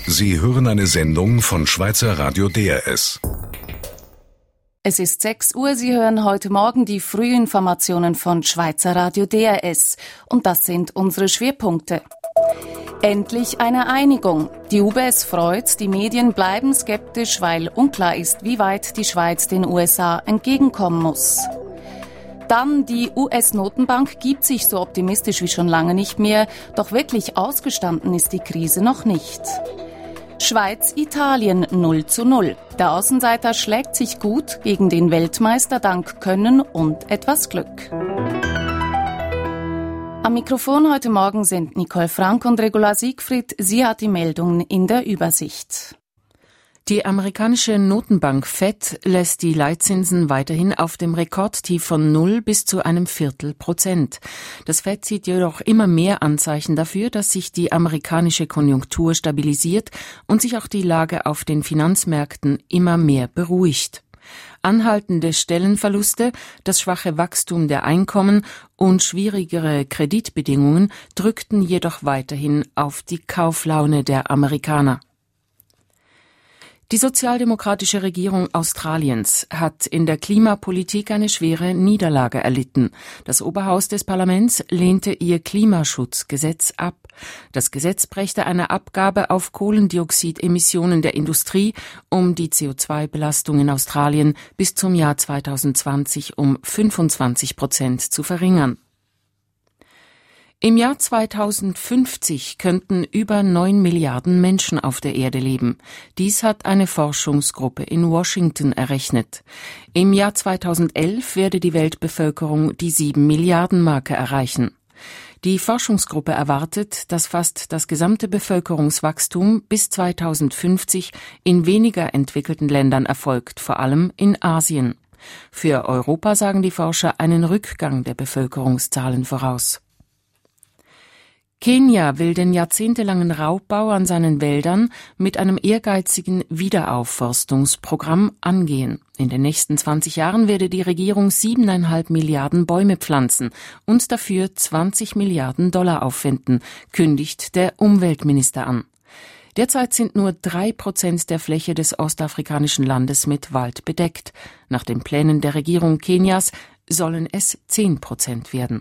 Sie hören eine Sendung von Schweizer Radio DRS. Es ist 6 Uhr, Sie hören heute Morgen die Frühinformationen von Schweizer Radio DRS. Und das sind unsere Schwerpunkte. Endlich eine Einigung. Die UBS freut, die Medien bleiben skeptisch, weil unklar ist, wie weit die Schweiz den USA entgegenkommen muss. Dann, die US-Notenbank gibt sich so optimistisch wie schon lange nicht mehr, doch wirklich ausgestanden ist die Krise noch nicht. Schweiz-Italien 0:0. Der Außenseiter schlägt sich gut gegen den Weltmeister dank Können und etwas Glück. Am Mikrofon heute Morgen sind Nicole Frank und Regula Siegfried. Sie hat die Meldungen in der Übersicht. Die amerikanische Notenbank Fed lässt die Leitzinsen weiterhin auf dem Rekordtief von 0 bis zu einem Viertel%. Das Fed sieht jedoch immer mehr Anzeichen dafür, dass sich die amerikanische Konjunktur stabilisiert und sich auch die Lage auf den Finanzmärkten immer mehr beruhigt. Anhaltende Stellenverluste, das schwache Wachstum der Einkommen und schwierigere Kreditbedingungen drückten jedoch weiterhin auf die Kauflaune der Amerikaner. Die sozialdemokratische Regierung Australiens hat in der Klimapolitik eine schwere Niederlage erlitten. Das Oberhaus des Parlaments lehnte ihr Klimaschutzgesetz ab. Das Gesetz brächte eine Abgabe auf Kohlendioxidemissionen der Industrie, um die CO2-Belastung in Australien bis zum Jahr 2020 um 25% zu verringern. Im Jahr 2050 könnten über 9 Milliarden Menschen auf der Erde leben. Dies hat eine Forschungsgruppe in Washington errechnet. Im Jahr 2011 werde die Weltbevölkerung die 7 Milliarden Marke erreichen. Die Forschungsgruppe erwartet, dass fast das gesamte Bevölkerungswachstum bis 2050 in weniger entwickelten Ländern erfolgt, vor allem in Asien. Für Europa sagen die Forscher einen Rückgang der Bevölkerungszahlen voraus. Kenia will den jahrzehntelangen Raubbau an seinen Wäldern mit einem ehrgeizigen Wiederaufforstungsprogramm angehen. In den nächsten 20 Jahren werde die Regierung 7,5 Milliarden Bäume pflanzen und dafür $20 Milliarden aufwenden, kündigt der Umweltminister an. Derzeit sind nur 3% der Fläche des ostafrikanischen Landes mit Wald bedeckt. Nach den Plänen der Regierung Kenias sollen es 10% werden.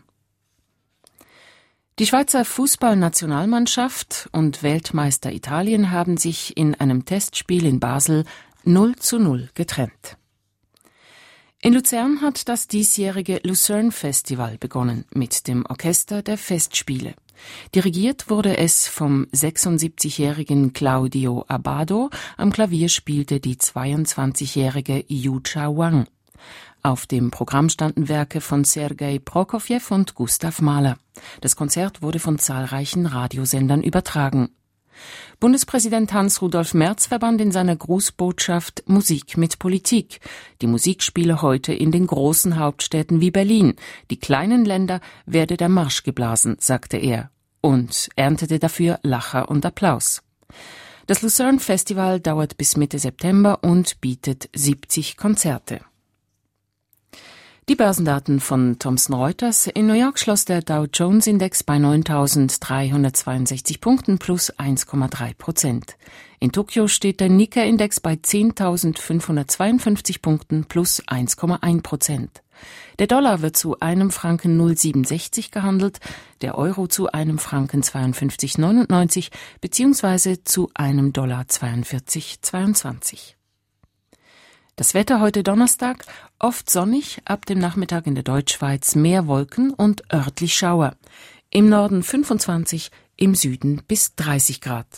Die Schweizer Fußballnationalmannschaft und Weltmeister Italien haben sich in einem Testspiel in Basel 0:0 getrennt. In Luzern hat das diesjährige Lucerne Festival begonnen mit dem Orchester der Festspiele. Dirigiert wurde es vom 76-jährigen Claudio Abbado, am Klavier spielte die 22-jährige Yucha Wang. Auf dem Programm standen Werke von Sergei Prokofjew und Gustav Mahler. Das Konzert wurde von zahlreichen Radiosendern übertragen. Bundespräsident Hans-Rudolf Merz verband in seiner Grußbotschaft Musik mit Politik. Die Musik spiele heute in den großen Hauptstädten wie Berlin. Die kleinen Länder werde der Marsch geblasen, sagte er, und erntete dafür Lacher und Applaus. Das Lucerne Festival dauert bis Mitte September und bietet 70 Konzerte. Die Börsendaten von Thomson Reuters. In New York schloss der Dow Jones Index bei 9.362 Punkten plus 1,3%. In Tokio steht der Nikkei-Index bei 10.552 Punkten plus 1,1%. Der Dollar wird zu einem Franken 0,67 gehandelt, der Euro zu einem Franken 52,99 bzw. zu einem Dollar 42,22. Das Wetter heute Donnerstag, oft sonnig, ab dem Nachmittag in der Deutschschweiz mehr Wolken und örtlich Schauer. Im Norden 25, im Süden bis 30 Grad.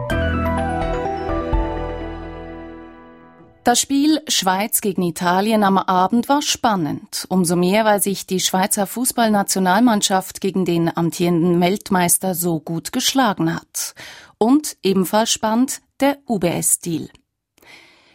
Das Spiel Schweiz gegen Italien am Abend war spannend. Umso mehr, weil sich die Schweizer Fußballnationalmannschaft gegen den amtierenden Weltmeister so gut geschlagen hat. Und ebenfalls spannend der UBS-Deal.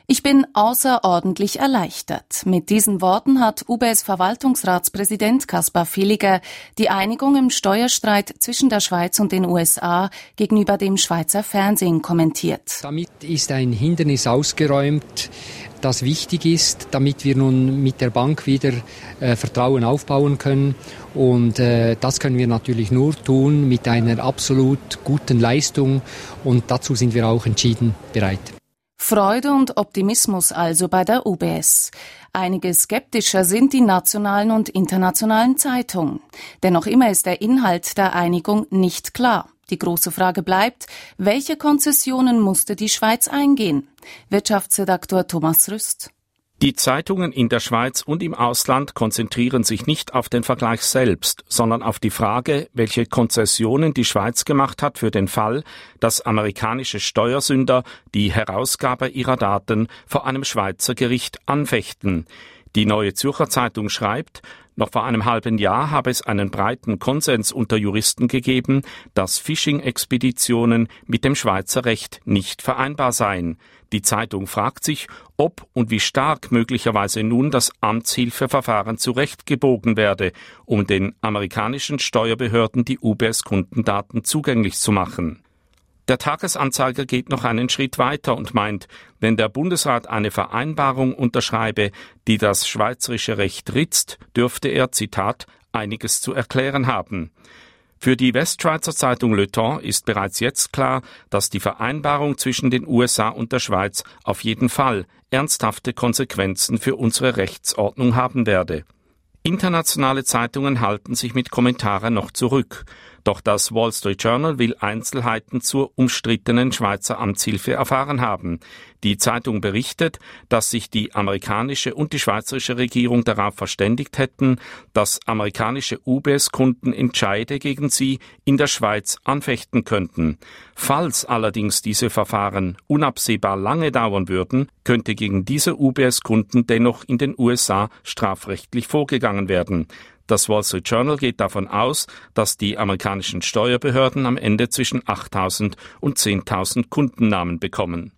Ich bin außerordentlich erleichtert. Mit diesen Worten hat UBS-Verwaltungsratspräsident Kaspar Villiger die Einigung im Steuerstreit zwischen der Schweiz und den USA gegenüber dem Schweizer Fernsehen kommentiert. Damit ist ein Hindernis ausgeräumt, das wichtig ist, damit wir nun mit der Bank wieder Vertrauen aufbauen können. Und das können wir natürlich nur tun mit einer absolut guten Leistung. Und dazu sind wir auch entschieden bereit. Freude und Optimismus also bei der UBS. Einige skeptischer sind die nationalen und internationalen Zeitungen. Denn noch immer ist der Inhalt der Einigung nicht klar. Die große Frage bleibt, welche Konzessionen musste die Schweiz eingehen? Wirtschaftsredaktor Thomas Rüst. Die Zeitungen in der Schweiz und im Ausland konzentrieren sich nicht auf den Vergleich selbst, sondern auf die Frage, welche Konzessionen die Schweiz gemacht hat für den Fall, dass amerikanische Steuersünder die Herausgabe ihrer Daten vor einem Schweizer Gericht anfechten. Die Neue Zürcher Zeitung schreibt, noch vor einem halben Jahr habe es einen breiten Konsens unter Juristen gegeben, dass Phishing-Expeditionen mit dem Schweizer Recht nicht vereinbar seien. Die Zeitung fragt sich, ob und wie stark möglicherweise nun das Amtshilfeverfahren zurechtgebogen werde, um den amerikanischen Steuerbehörden die UBS-Kundendaten zugänglich zu machen. Der Tagesanzeiger geht noch einen Schritt weiter und meint, wenn der Bundesrat eine Vereinbarung unterschreibe, die das schweizerische Recht ritzt, dürfte er, Zitat, einiges zu erklären haben. Für die Westschweizer Zeitung Le Temps ist bereits jetzt klar, dass die Vereinbarung zwischen den USA und der Schweiz auf jeden Fall ernsthafte Konsequenzen für unsere Rechtsordnung haben werde. Internationale Zeitungen halten sich mit Kommentaren noch zurück. Doch das Wall Street Journal will Einzelheiten zur umstrittenen Schweizer Amtshilfe erfahren haben. Die Zeitung berichtet, dass sich die amerikanische und die schweizerische Regierung darauf verständigt hätten, dass amerikanische UBS-Kunden Entscheide gegen sie in der Schweiz anfechten könnten. Falls allerdings diese Verfahren unabsehbar lange dauern würden, könnte gegen diese UBS-Kunden dennoch in den USA strafrechtlich vorgegangen werden. Das Wall Street Journal geht davon aus, dass die amerikanischen Steuerbehörden am Ende zwischen 8.000 und 10.000 Kundennamen bekommen.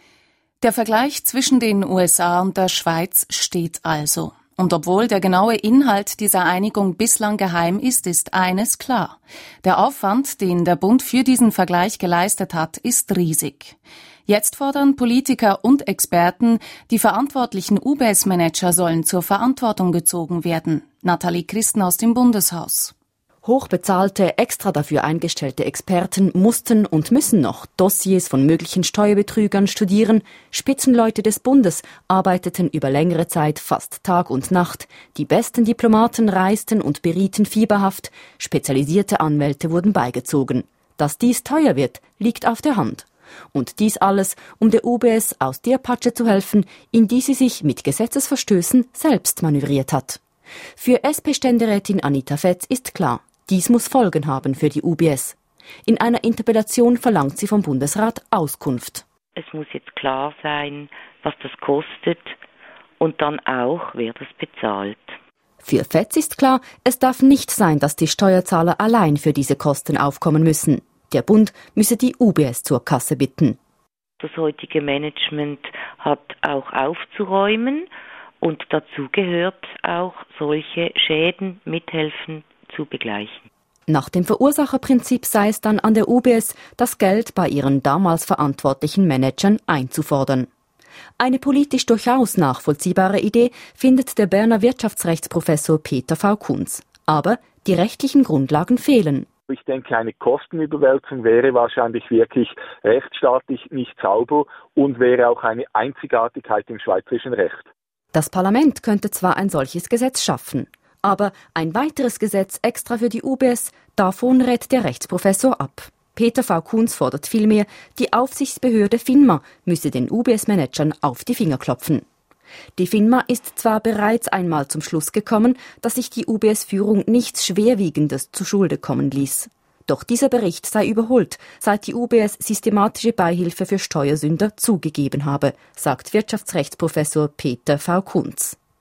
Der Vergleich zwischen den USA und der Schweiz steht also. Und obwohl der genaue Inhalt dieser Einigung bislang geheim ist, ist eines klar. Der Aufwand, den der Bund für diesen Vergleich geleistet hat, ist riesig. Jetzt fordern Politiker und Experten, die verantwortlichen UBS-Manager sollen zur Verantwortung gezogen werden. Nathalie Christen aus dem Bundeshaus. Hochbezahlte, extra dafür eingestellte Experten mussten und müssen noch Dossiers von möglichen Steuerbetrügern studieren. Spitzenleute des Bundes arbeiteten über längere Zeit fast Tag und Nacht. Die besten Diplomaten reisten und berieten fieberhaft. Spezialisierte Anwälte wurden beigezogen. Dass dies teuer wird, liegt auf der Hand. Und dies alles, um der UBS aus der Patsche zu helfen, in die sie sich mit Gesetzesverstößen selbst manövriert hat. Für SP-Ständerätin Anita Fetz ist klar, dies muss Folgen haben für die UBS. In einer Interpellation verlangt sie vom Bundesrat Auskunft. Es muss jetzt klar sein, was das kostet und dann auch, wer das bezahlt. Für Fetz ist klar, es darf nicht sein, dass die Steuerzahler allein für diese Kosten aufkommen müssen. Der Bund müsse die UBS zur Kasse bitten. Das heutige Management hat auch aufzuräumen und dazu gehört auch, solche Schäden mithelfen zu begleichen. Nach dem Verursacherprinzip sei es dann an der UBS, das Geld bei ihren damals verantwortlichen Managern einzufordern. Eine politisch durchaus nachvollziehbare Idee findet der Berner Wirtschaftsrechtsprofessor Peter V. Kunz. Aber die rechtlichen Grundlagen fehlen. Ich denke, eine Kostenüberwälzung wäre wahrscheinlich wirklich rechtsstaatlich nicht sauber und wäre auch eine Einzigartigkeit im schweizerischen Recht. Das Parlament könnte zwar ein solches Gesetz schaffen, aber ein weiteres Gesetz extra für die UBS, davon rät der Rechtsprofessor ab. Peter V. Kunz fordert vielmehr, die Aufsichtsbehörde FINMA müsse den UBS-Managern auf die Finger klopfen. Die FINMA ist zwar bereits einmal zum Schluss gekommen, dass sich die UBS-Führung nichts Schwerwiegendes zu Schulde kommen ließ. Doch dieser Bericht sei überholt, seit die UBS systematische Beihilfe für Steuersünder zugegeben habe, sagt Wirtschaftsrechtsprofessor Peter V. Kunz.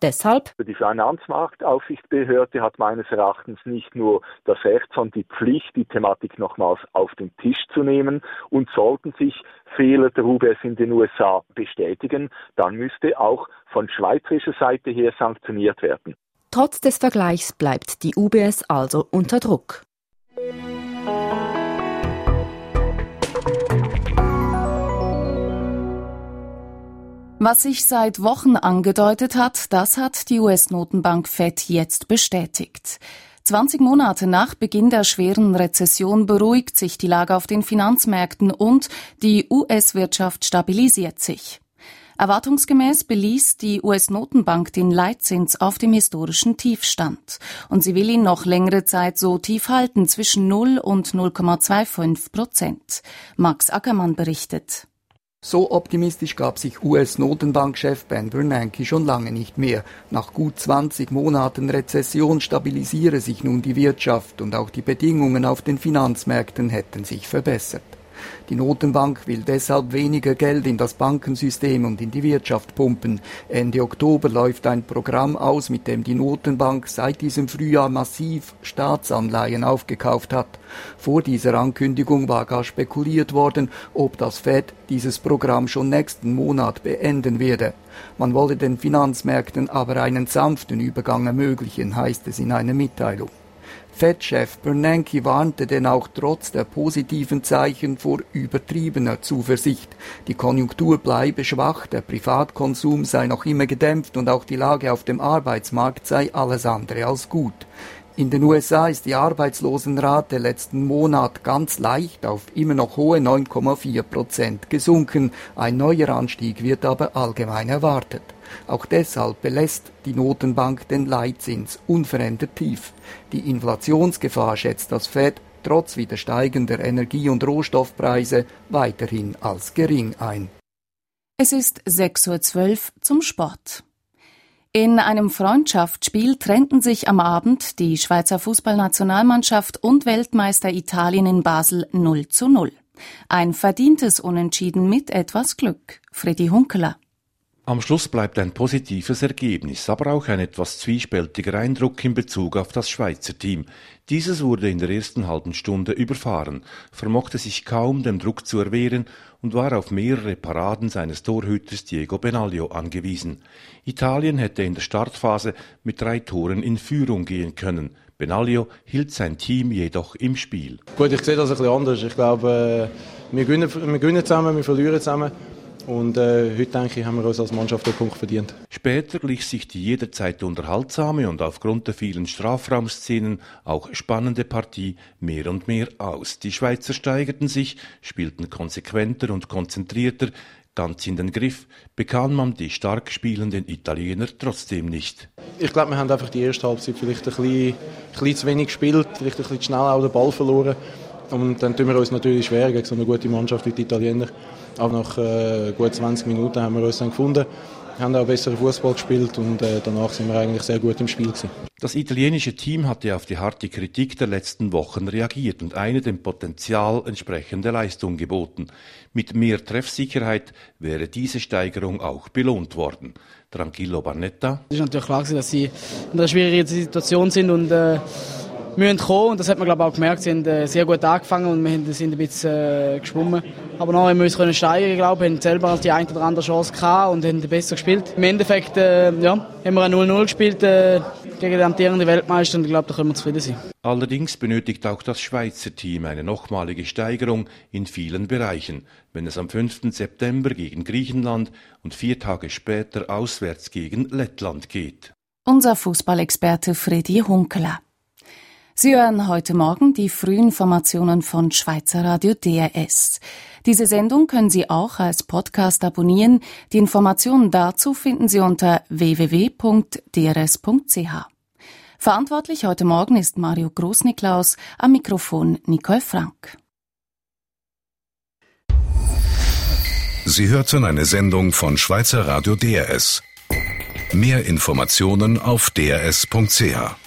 Deshalb: Die Finanzmarktaufsichtsbehörde hat meines Erachtens nicht nur das Recht, sondern die Pflicht, die Thematik nochmals auf den Tisch zu nehmen. Und sollten sich Fehler der UBS in den USA bestätigen, dann müsste auch von schweizerischer Seite her sanktioniert werden. Trotz des Vergleichs bleibt die UBS also unter Druck. Was sich seit Wochen angedeutet hat, das hat die US-Notenbank Fed jetzt bestätigt. 20 Monate nach Beginn der schweren Rezession beruhigt sich die Lage auf den Finanzmärkten und die US-Wirtschaft stabilisiert sich. Erwartungsgemäß beließ die US-Notenbank den Leitzins auf dem historischen Tiefstand. Und sie will ihn noch längere Zeit so tief halten, zwischen 0 und 0,25%. Max Ackermann berichtet. So optimistisch gab sich US-Notenbankchef Ben Bernanke schon lange nicht mehr. Nach gut 20 Monaten Rezession stabilisiere sich nun die Wirtschaft und auch die Bedingungen auf den Finanzmärkten hätten sich verbessert. Die Notenbank will deshalb weniger Geld in das Bankensystem und in die Wirtschaft pumpen. Ende Oktober läuft ein Programm aus, mit dem die Notenbank seit diesem Frühjahr massiv Staatsanleihen aufgekauft hat. Vor dieser Ankündigung war gar spekuliert worden, ob das Fed dieses Programm schon nächsten Monat beenden werde. Man wolle den Finanzmärkten aber einen sanften Übergang ermöglichen, heißt es in einer Mitteilung. Fed-Chef Bernanke warnte denn auch trotz der positiven Zeichen vor übertriebener Zuversicht. Die Konjunktur bleibe schwach, der Privatkonsum sei noch immer gedämpft und auch die Lage auf dem Arbeitsmarkt sei alles andere als gut. In den USA ist die Arbeitslosenrate letzten Monat ganz leicht auf immer noch hohe 9,4% gesunken. Ein neuer Anstieg wird aber allgemein erwartet. Auch deshalb belässt die Notenbank den Leitzins unverändert tief. Die Inflationsgefahr schätzt das Fed trotz wieder steigender Energie- und Rohstoffpreise weiterhin als gering ein. Es ist 6:12 Uhr zum Sport. In einem Freundschaftsspiel trennten sich am Abend die Schweizer Fußballnationalmannschaft und Weltmeister Italien in Basel 0:0. Ein verdientes Unentschieden mit etwas Glück. Fredi Hunkeler. Am Schluss bleibt ein positives Ergebnis, aber auch ein etwas zwiespältiger Eindruck in Bezug auf das Schweizer Team. Dieses wurde in der ersten halben Stunde überfahren, vermochte sich kaum dem Druck zu erwehren und war auf mehrere Paraden seines Torhüters Diego Benaglio angewiesen. Italien hätte in der Startphase mit 3 Toren in Führung gehen können. Benaglio hielt sein Team jedoch im Spiel. Gut, ich sehe das ein bisschen anders. Ich glaube, wir gewinnen zusammen, wir verlieren zusammen. Und heute, denke ich, haben wir uns als Mannschaft den Punkt verdient. Später glich sich die jederzeit unterhaltsame und aufgrund der vielen Strafraumszenen auch spannende Partie mehr und mehr aus. Die Schweizer steigerten sich, spielten konsequenter und konzentrierter, ganz in den Griff, bekam man die stark spielenden Italiener trotzdem nicht. Ich glaube, wir haben einfach die erste Halbzeit vielleicht ein bisschen zu wenig gespielt, vielleicht ein bisschen zu schnell auch den Ball verloren. Und dann tun wir uns natürlich schwer gegen so eine gute Mannschaft wie die Italiener. Aber nach gut 20 Minuten haben wir uns dann gefunden, haben auch besseren Fußball gespielt und danach sind wir eigentlich sehr gut im Spiel gewesen. Das italienische Team hatte auf die harte Kritik der letzten Wochen reagiert und eine dem Potenzial entsprechende Leistung geboten. Mit mehr Treffsicherheit wäre diese Steigerung auch belohnt worden. Tranquillo Barnetta. Es ist natürlich klar, dass sie in einer schwierigen Situation sind und müssen kommen. Und das hat man, glaube ich, auch gemerkt. Sie haben sehr gut angefangen und wir sind ein bisschen geschwommen. Aber nachher haben wir uns steigern, glaube ich, haben selber die eine oder andere Chance gehabt und haben besser gespielt. Im Endeffekt haben wir ein 0:0 gespielt gegen den amtierenden Weltmeister und ich glaube, da können wir zufrieden sein. Allerdings benötigt auch das Schweizer Team eine nochmalige Steigerung in vielen Bereichen, wenn es am 5. September gegen Griechenland und 4 Tage später auswärts gegen Lettland geht. Unser Fußballexperte Fredi Hunkeler. Sie hören heute Morgen die frühen Informationen von Schweizer Radio DRS. Diese Sendung können Sie auch als Podcast abonnieren. Die Informationen dazu finden Sie unter www.drs.ch. Verantwortlich heute Morgen ist Mario Großniklaus, am Mikrofon Nicole Frank. Sie hörten eine Sendung von Schweizer Radio DRS. Mehr Informationen auf drs.ch.